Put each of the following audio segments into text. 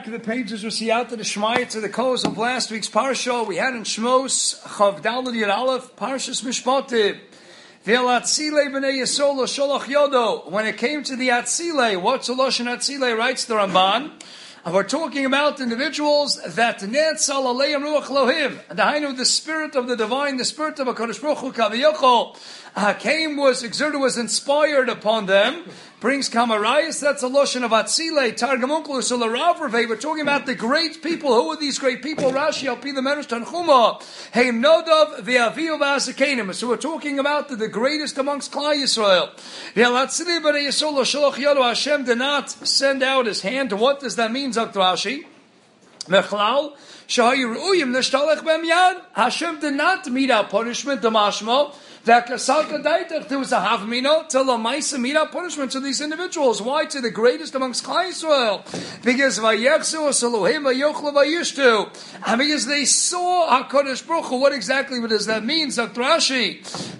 the pages were siyata the Shmaya to the close of last week's parsha. We had in Shmos Chav Daled Yud Aleph Parshas Mishpatim. Ve'alatzile b'nei Yisrael sholach yodo. When it came to the Atzile, what's the lashon Atzile? Writes the Ramban. And we're talking about individuals that netzal aleim ruach lohim. The spirit of the divine, the spirit of HaKadosh Baruch Hu Kaviyachol, was inspired upon them. Brings Kamarayas, that's a lotion of Atzile, Targum Onkelos, Rav Revei. We're talking about the great people. Who are these great people? Rashi, Alpi the Medrash Tanchuma, Heim Nodov, Ve'aviu V'Asakenim. So we're talking about the greatest amongst Klal Yisrael. Ve'alatzili b'nei Yisrael Sholach Yodo. Hashem did not send out His hand. What does that mean, Dr. Rashi? Mechlal, Shahayu Ru'uyim Nishtalech B'em Yad. Hashem did not mete out punishment, the mashma. There was a havmina till a ma'isa mira punishment to these individuals. Why? To the greatest amongst Klal Yisrael, because because they saw HaKadosh Baruch Hu. What exactly does that mean? Dr. Rashi,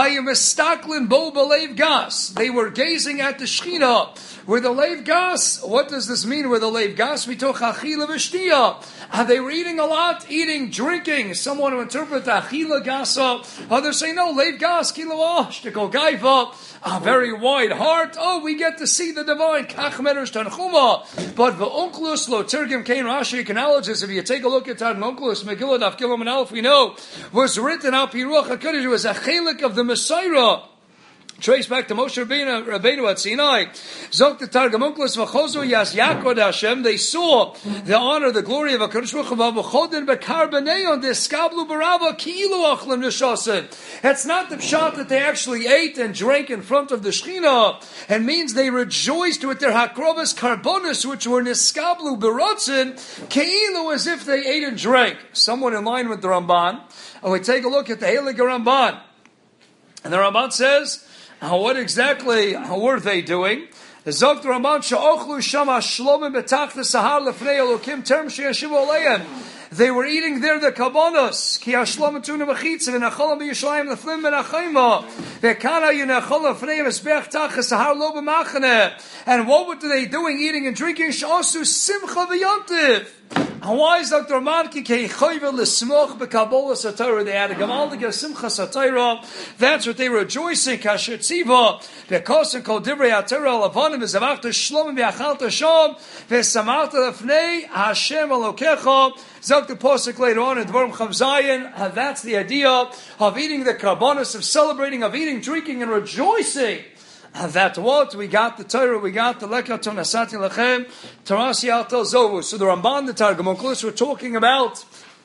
they were gazing at the Shechina with the leiv gas. What does this mean? With the leiv gas, mitoch achila v'shtiya. They were eating a lot, drinking. Someone who interpret achila gasa. Others say no, leiv gas, kilo shtikol gaiva. A very wide heart. Oh, we get to see the divine. Kach medrash tanchuma. But v'onklus lo tirgim kain Rashi acknowledges. If you take a look at Targum Onkelos, Megillah Daf Gimel and Aleph, we know was written out Piruach HaKodesh. It was a chelik of the Messiah. Trace back to Moshe Rabbeinu at Sinai. Zok the Targum Onkelos v'chozu yas Yaakov Hashem. They saw the honor, the glory of HaKadosh Baruch Hu v'chodin bekar b'neyon deskablu barava ki'ilu achlim nishasen. It's not the pshat that they actually ate and drank in front of the Shechina. It means they rejoiced with their hakrovas karbonis, which were niskablu b'rotzen ki'ilu, as if they ate and drank. Someone in line with the Ramban. And we take a look at the Heilige Ramban. And the Ramban says, what exactly were they doing? Zok the Ramban she'ochlu shama shlomim betach the sahar lefnei Elokim term she'yashivu aleim. They were eating there the kabbanos ki hashlom tuna b'chitz v'nacholam b'yishlayim leflim v'nachayma v'kana yinachol lefnei v'sbech tach the sahar lo b'machane. And what were they doing? Eating and drinking she'osu simcha v'yontiv. And why is Dr. Manki Keichoyvel L'Smoch B'Kabbalah Satira? They had a Gamaldiga Simcha Satira. That's what they were rejoicing. Kasher Tziva V'Kosen Kol Divrei Atira Lavanim V'Zavachta Shlomim V'Achalta Shom V'Samarta Lefnei Hashem Elokecha. Zok the Posuk later on in Dvarim Chav Zayin. That's the idea of eating the karbonos, of celebrating, of eating, drinking, and rejoicing. That what? We got the Torah, we got the Lekaton Asati Lachem, Tarasi Altel Zovu. So the Ramban, the Targum Onkelos, we're talking about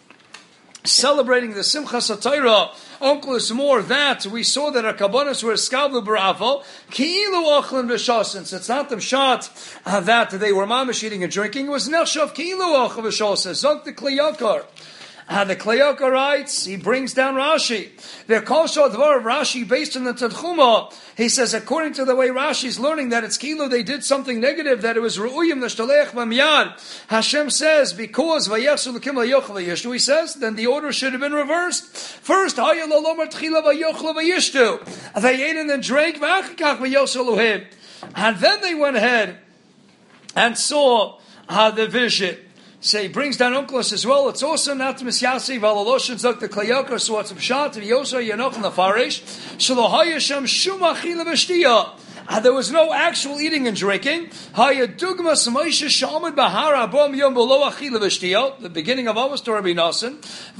celebrating the Simcha Satira. Onkelos more that we saw that our Kabbanos were Skavlu Baravo, Ki'ilu Ochlin V'Shosens. It's not the shot that they were mamish eating and drinking. It was Nechshav Ki'ilu Ochlin V'Shosens. Zok the Kliyakar. The Kleyaka writes, he brings down Rashi. The Kosho Dvar of Rashi based on the Tanchuma. He says, according to the way Rashi is learning that it's Kilo, they did something negative, that it was Ru'uyim Nashtalech Mamyad. Hashem says, because Vayechsu L'kim L'yochel V'yishtu, he says, then the order should have been reversed. First, Hayya L'lomar Tchila V'yochel V'yishtu. They ate and then drank, V'achikach V'yosel Luhim. And then they went ahead and saw the vision. So he brings down Onkelos as well. It's also not Misyasi Valaloshin Zok the Klayakar. So what's Pshat of Yosha Yanoch and the Farish? Shalohayasham Shuma Chila V'Shtiya. There was no actual eating and drinking. The beginning of our story, Nasan.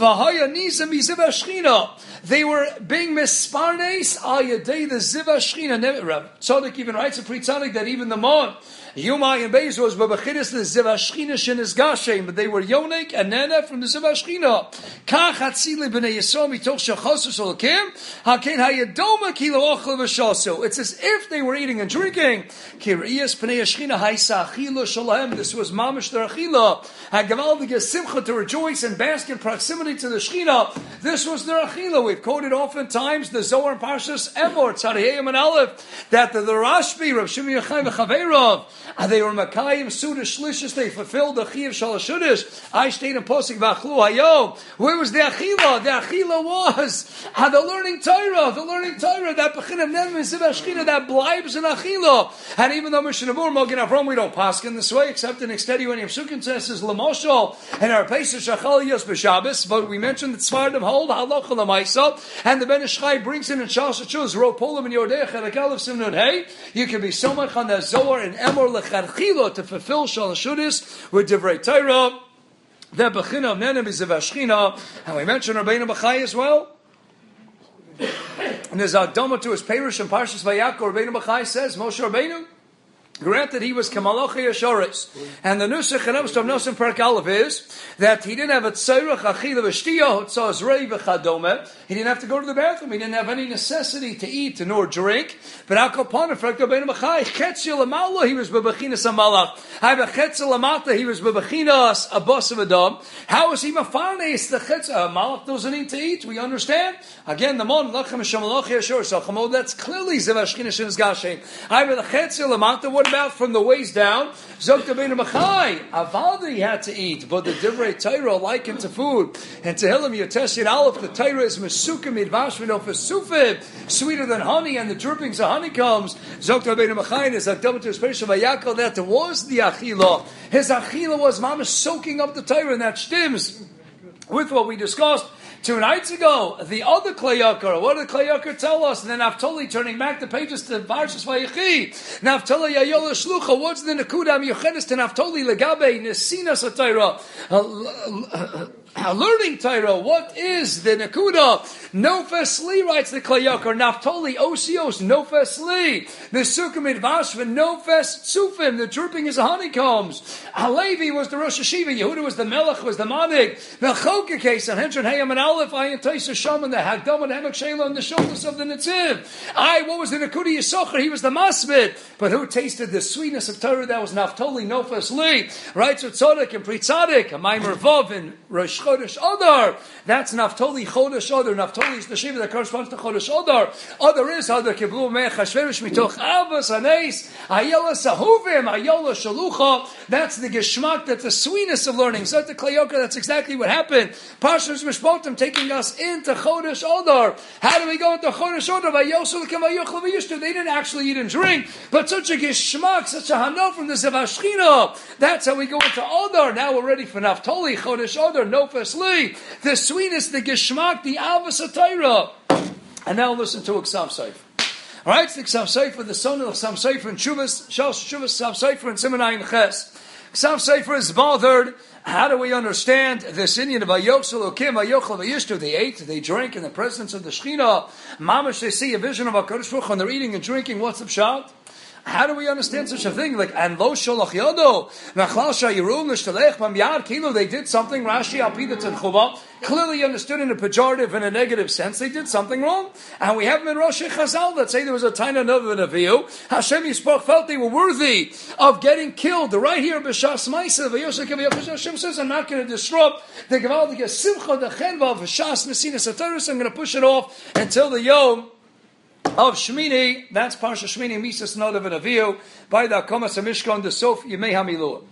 They were being misparnes ayadei the ziva shchina. Tzaddik even writes a pre-tzaddik that even the mon Yumai and Beis was babachidus the ziva shchina shenis gashem, but they were yonik and nana from the ziva shchina. Kach hatzili b'nei Yisrael mitoch shachasus olakim haken hayadoma kilo ochel v'shasu. It's as if they were eating and drinking. Kiriyas p'nei shchina haisa achila shalahem. This was mamish their achila. And gavaldig simcha to rejoice and bask in proximity to the shchina. This was their achila. We've quoted oftentimes the Zohar and Parshas Emor, Tzadiyim and Aleph, that the Rashbi, Rav Shimon Yochai v'Chaveirav, they were Makayim Suda Shlishis, they fulfilled the Chiyav Shalashudish. I stayed in Posik V'Achlu Hayom. Where was the achila? The achila was the learning Torah, that B'chin of Nevim Ziv Ashchina, that types of achila. And even though Mishnah Berurah Magen Avram we don't paskin this way, except in extending when Yom says is Lamoshal and our Pesach Shachal Yos B'Shabbos. But we mentioned that Sfardim hold Halacha L'Maisa, and the Ben Ish Chai brings in Shal Shachuz Ropolim and Yordei Cherekal of Simnun Hey. You can be so much on the Zohar and Emor Lecharchila to fulfill Shal Shudis with Divrei Torah. The Bechina of Nenem is the Vashchina, and we mentioned Rabbeinu Bachai as well. And there's a Doma to his Perush and Parshas Vayakor. Rabbeinu Bachai says, Moshe Rabbeinu, granted he was Kamalochi Yashoris. And the Nusach and Emes Tov Nosim Perk Aleph is that he didn't have a Tzorach Achila V'Shtiyah Hotzaz Rei V'Chadome. He didn't have to go to the bathroom. He didn't have any necessity to eat nor drink. But Akopana Perk Rabbeinu Bachai Chetzil Amala he was Bebechinas Amalach. Ha'Ba Chetzil Amata he was Bebechinas Abbas of Adam. How is he Mafanes the Chetzil Amalach doesn't need to eat? We understand. Again, the Mon Lachem Shamalochi Yashoris Achamo. That's clearly Zevashchina Shin Gashem. Ha'Ba the Chetzil Amata. What about from the waist down? Zok Rabbeinu Bachai. Avalda he had to eat, but the Divrei Torah likened to food. And to Tehillim Yoteshin Aleph, the Torah is Mesukim Midvash Sufim, sweeter than honey, and the drippings of honeycombs. Zok Rabbeinu Bachai is like double to his Perishah Vayakal that there was the Achila. His Achila was Mama soaking up the Torah, and that stems with what we discussed 2 nights ago. The other Klei Yakar, what did Klei Yakar tell us? And then Naftali, turning back the pages to Parshas Vayechi. Naftali Yayola Shlucha, what's the Nekudam Yochedes to Naftali Legabe Nesina Satira? Learning Torah, what is the Nakuda? Nofes Li, writes the Klei Yakar. Naftali Osios, Nofes Li. The Sukkah Midvash, Nofes Tzufim. The dripping is the honeycombs. Halevi was the Rosh Hashiva. Yehuda was the Melech, was the Manig. Melchoka case, and Henshon Hayam and Aleph, Ayin Taisa Sham, and the Hagdam and Hemek Shela, and the shoulders of the Netziv. What was the Nakuda Yisachar? He was the Masmid. But who tasted the sweetness of Torah? That was Naftali, Nofes Li. Right, so Tzodek and Pri Tzadik, a Maimer Vav, and Rosh Chodesh Adar. That's Naftali Chodesh Adar. Naftali is the Shiva that corresponds to Chodesh Adar. Adar is Adar Kiblu Mech Hashverish Mitoch Avos Anes Ayala Sahuvim Ayala Shalucha. That's the Geshmak. That's the sweetness of learning. So the Klei Yakar, that's exactly what happened. Parshas Mishpatim taking us into Chodesh Adar. How do we go into Chodesh Adar? They didn't actually eat and drink, but such a Geshmak, such a Hano from the Zevashchina. That's how we go into Adar. Now we're ready for Naftali Chodesh Adar. Nofes Li, the sweetness, the Geshmak, the Avos HaTorah. And now listen to Ksav Sefer. All right, it's the Ksav Sefer, the son of Ksav Sefer and Shuvas, Ksav Sefer and Simonai Ches. Ksav Sefer is bothered. How do we understand this Indian of Vayochel Okim, Vayochel Vayishtu? They ate, they drank in the presence of the Shechina. Mamash, they see a vision of HaKadosh Baruch Hu, and they're eating and drinking. What's the pshat? How do we understand such a thing? Like, and lo sholach yodo, nachlal shayirum l'shtelech b'myad kilo, they did something, Rashi al-pida tzedchuba, clearly understood in a pejorative and a negative sense, they did something wrong. And we have them in Rosh Chazal that say there was a taina of an aviu. Hashem Yisparach felt they were worthy of getting killed. Right here, b'shas ma'isa, Hashem says, I'm not going to disrupt the gevaldige simcha, the chenva, b'shas mesinas ataris, I'm going to push it off until the yom of Shmini. That's Parsha Shmini, Misas Nadav and Avihu, by the Akomas HaMishkan, the Sof Yemei HaMilua.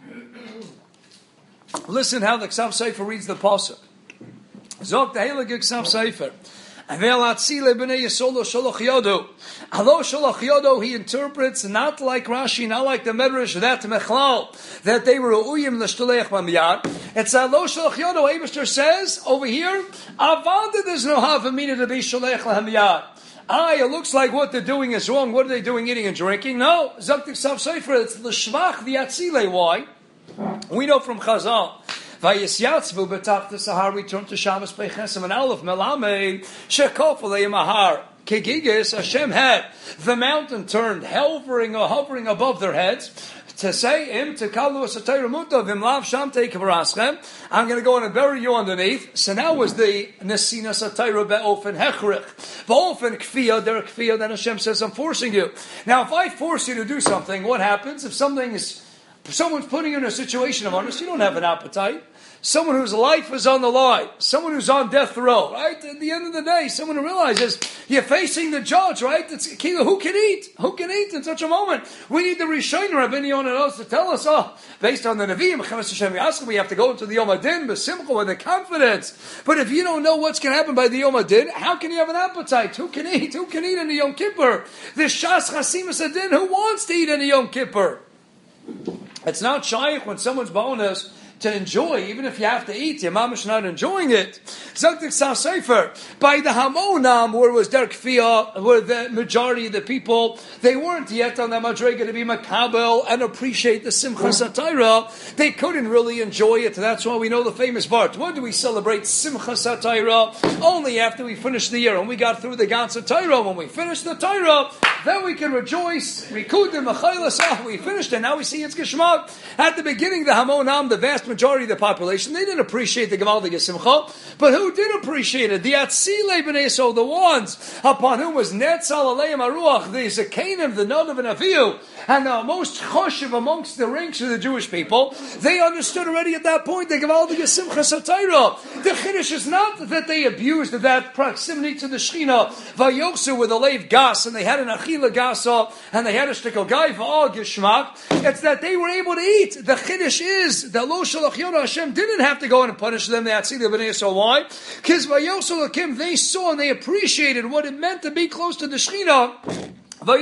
Listen how the Ksav Sefer reads the Pasuk. Zok the Heilige Ksav Sefer. Avel Atzile b'nei Yisolo Sholach Yodo. Alo Sholach Yodo, he interprets not like Rashi, not like the Medrash, that Mechlal, that they were Uyim l'shtelech b'miyad. It's Alo Sholach Yodo. Eibishter says over here, Avada there's no havamina to be Sholech l'hamiyad. It looks like what they're doing is wrong. What are they doing, eating and drinking? No. Zaktik Ksav Sefer, it's l'shvach v'yatzile. Why? We know from Chazal. Vayisyatzvu b'tach the Sahar, we turn to Shabbos Peichesem and Aleph Melamed Shekofalei Mahar. Kegigis, Hashem had the mountain turned, hovering above their heads. To say him to kalu asatayr mutav him lav sham take v'raschem. I'm going to go and bury you underneath. So now was the nesina satayr be'ofen hechrich, be'ofen kfiyah, der kfiyah. Then Hashem says, I'm forcing you. Now, if I force you to do something, what happens if something is Someone's putting you in a situation of honest, you don't have an appetite. Someone whose life is on the line, someone who's on death row, right? At the end of the day, someone who realizes you're facing the judge, right? It's who can eat? Who can eat in such a moment? We need the Rishonim, Rabbeinu Yonah to tell us, based on the Nevi'im, we have to go into the Yom Adin, B'simcha, with the confidence. But if you don't know what's going to happen by the Yom Adin, how can you have an appetite? Who can eat? Who can eat in the Yom Kippur? The Shas Chasimus Adin, who wants to eat in the Yom Kippur? It's not shaykh when someone's bonus to enjoy, even if you have to eat, your mama's not enjoying it. Zaktik Sa Sefer, by the Hamonam, where was Der Kfiyah, where the majority of the people, they weren't yet on the Madrega to be Makabel and appreciate the Simcha Satira. They couldn't really enjoy it. That's why we know the famous part. When do we celebrate Simcha Satira? Only after we finish the year. When we got through the Gan Satira, when we finished the Torah, then we can rejoice. We finished it. Now we see it's Geshmak. At the beginning, the Hamonam, the vast majority of the population, they didn't appreciate the Gemaldige Simcha, but who did appreciate it? The Atzilei B'nai Yisrael, the ones upon whom was Netzal Aleim Aruach, the Zekanim, the Nadav and Avihu, and the most choshev amongst the ranks of the Jewish people. They understood already at that point the Gemaldige Simcha Satira. The Chiddush is not that they abused that proximity to the Shechina, Vayosu with a Leiv Gas, and they had an Achila Gasa, and they had a Shtikel Gai V'al Geshmak. It's that they were able to eat. The Chiddush is that Lo Shalach Yonah Hashem didn't have to go in and punish them. They had seen the Bnei Yisrael. Why? Because Vayosu Lakim, they saw and they appreciated what it meant to be close to the Shechina. Not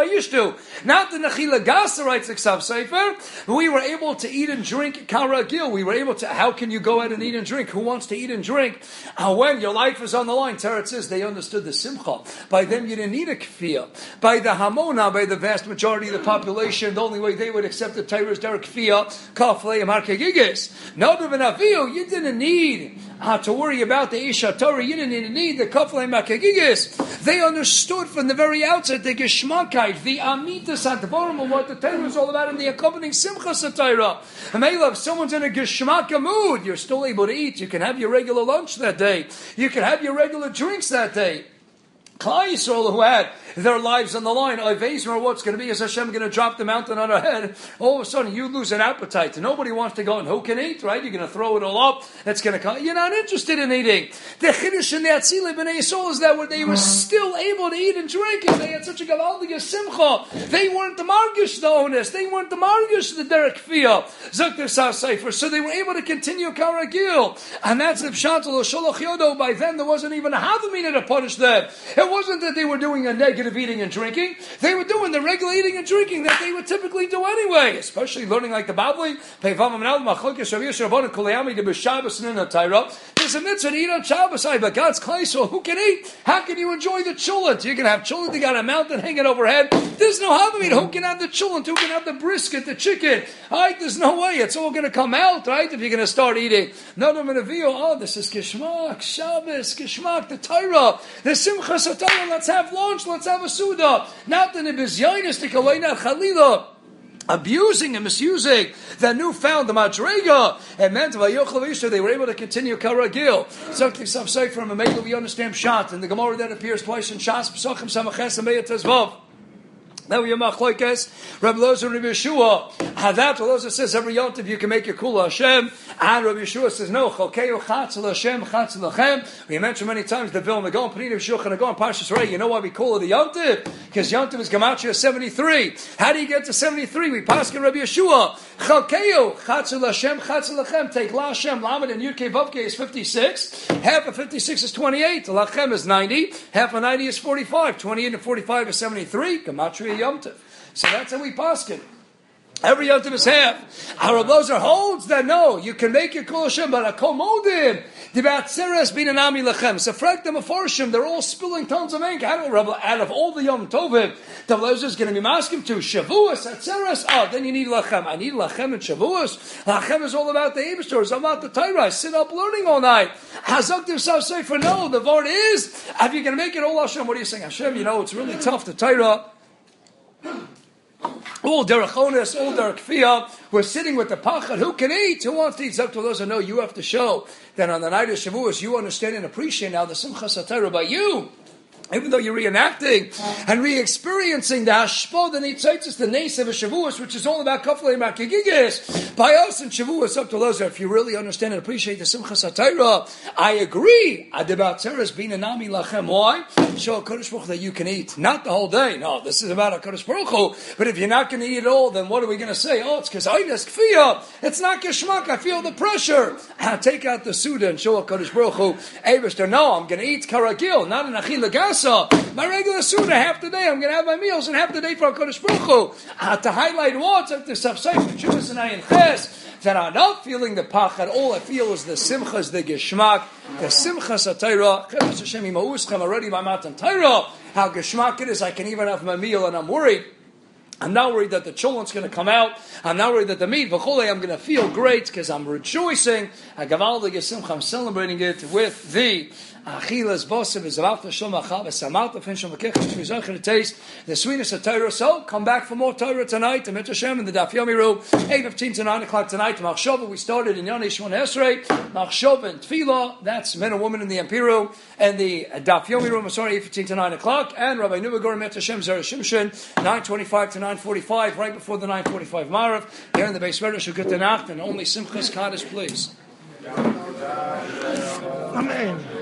the Nechila Gasa writes the Ksav Sefer. We were able to eat and drink Karagil. We were able to. How can you go out and eat and drink? Who wants to eat and drink? When your life is on the line, Teretz says they understood the Simcha. By them, you didn't need a Kfiyah. By the Hamona, by the vast majority of the population, the only way they would accept the Torah is their Kfiyah. Kaflei Markegigis. Nadav and Avihu, you didn't need to worry about the Isha Torah. You didn't need the Kaflei Markegigis. They understood from the very outset the Geshmakite, the Amitas Advarim, of what the Torah is all about, and the accompanying Simcha Satira. And if someone's in a Geshmaka mood, you're still able to eat. You can have your regular lunch that day. You can have your regular drinks that day. Klal Yisrael, who had their lives on the line, what's going to be? Is Hashem going to drop the mountain on our head? All of a sudden, you lose an appetite. Nobody wants to go and who can eat, right? You're going to throw it all up. It's going to come. You're not interested in eating. The Chiddush and the Atzilei B'nai Yisrael is that they were still able to eat and drink, and they had such a Gavaldige Simcha. They weren't the Margish, the Onus. They weren't the Margish, the Derek Fiyah. Zakter Sa Sefer. So they were able to continue Karagil. And that's the Pshat Lo Shalach Yodo. By then, there wasn't even a Havamina to punish them. It wasn't that they were doing a negative eating and drinking. They were doing the regular eating and drinking that they would typically do anyway, especially learning like the Bavli. There's a mitzvah to eat on Shabbos, but God's Klal Yisrael, who can eat? How can you enjoy the chulent? You can have chulent, you got a mountain hanging overhead. There's no havamid. Who can have the chulent? Who can have the brisket, the chicken? Right? There's no way. It's all going to come out, right? If you're going to start eating. This is Kishmak, Shabbos, Kishmak, the Torah, the Simcha Satara. Let's have lunch. Let's have a Suda. Not the Nibizyanis, the Kawaina Chalila. Abusing and misusing the newfound the Madrega, and meant they were able to continue Karagil. Something some say from a Meilu, we understand Shat, and the Gemara that appears twice in Shas, Pesachim Samaches and Meyat Tezvav. Now we have Machlokes, Rabbi Lozer and Rabbi Yeshua. That Rabbi Lozer says every yontiv you can make your kula Hashem, and Rabbi Yeshua says no. Chalkeu Chatz Hashem, Chatz Lachem. We mentioned many times the Vilna Gaon, Peninim Shulchan Agon, Parshas Rei. You know why we call it a yontiv? Because yontiv is Gematria 73. How do you get to 73? We pass in Rabbi Yeshua. Chalkeu Chatz Hashem, Chatz Lachem. Take La Hashem, Lamed, and Yud Kei Vav Kei is 56. Half of 56 is 28. Lachem is 90. Half of 90 is 45. 28 and 45 is 73. Gematria Yom Tov. So that's how we paskin. Every Yom Tov is half. Our Rabbi Lozer holds that no, you can make your Kol Hashem, but a Komodim, the Batzeres bin Anami Lachem. So Frag the Meforshim, they're all spilling tons of ink out of all the Yom Tovim. The Lozer is going to be masking to Shavuos, Atzeres. Then you need Lachem. I need Lachem and Shavuos. Lachem is all about the Eibustor. It's about the Torah. I sit up learning all night. Hazak himself say for no. The word is, if you're going to make it all Hashem, what are you saying? Hashem, it's really tough. The Torah. All derech ones, all derech kfiyah. We're sitting with the pachad. Who can eat? Who wants to eat? Zakto those who know. You have to show that on the night of Shavuos, you understand and appreciate now the Simcha Satara by you. Even though you're reenacting and re-experiencing the hashpah, the nitzitzis, the nes of a Shavuos, which is all about kaflei and makigigis, by us and Shavuos up to Lozer, if you really understand and appreciate the Simchas HaTorah, I agree. About Teres being a nami lachem. Why? Show a Kodesh Baruch Hu that you can eat. Not the whole day. No, this is about a Kodesh Baruch Hu. But if you're not going to eat it all, then what are we going to say? Oh, it's because Eides Kfiyah. It's not Geshmak. I feel the pressure. Take out the Suda and show a Kodesh Baruch Hu. Eivester, no, I'm going to eat Karagil, not an Achila Gasa. My regular Suda, half the day, I'm going to have my meals, and half the day for a Kodesh Baruch Hu. To highlight what? To Safsai, Judas and Ayin Ches, that I'm not feeling the pachad. All I feel is the simchas, the geshmak, the simchas HaTorah. Chedus Hashem imauschem already by Matan Torah. How geshmak it is, I can even have my meal, and I'm worried. I'm not worried that the cholent's going to come out. I'm not worried that the meat, v'cholei, I'm going to feel great because I'm rejoicing. I'm celebrating it with the Achilas Bosav is about the Shom Achal, Samat of Hinshom Akech, to taste the sweetness of Torah. So, come back for more Torah tonight, the Mitzvah Shem, in the Daf Yomi room, 8:15 to 9 o'clock tonight. Machshava, we started in Yonei Shmon Esrei, Machshava and Tefillah, that's men and women in the Empiru, and the Daf Yomi room, 8:15 to 9 o'clock, and Rabbi Nubagor, Mitzvah Shem, Zera Shimshon, 9:25 to 9:45, right before the 9:45 Marav, here in the Beis Medrash, Shukut Nacht, and only Simchas Kaddish, please. Amen.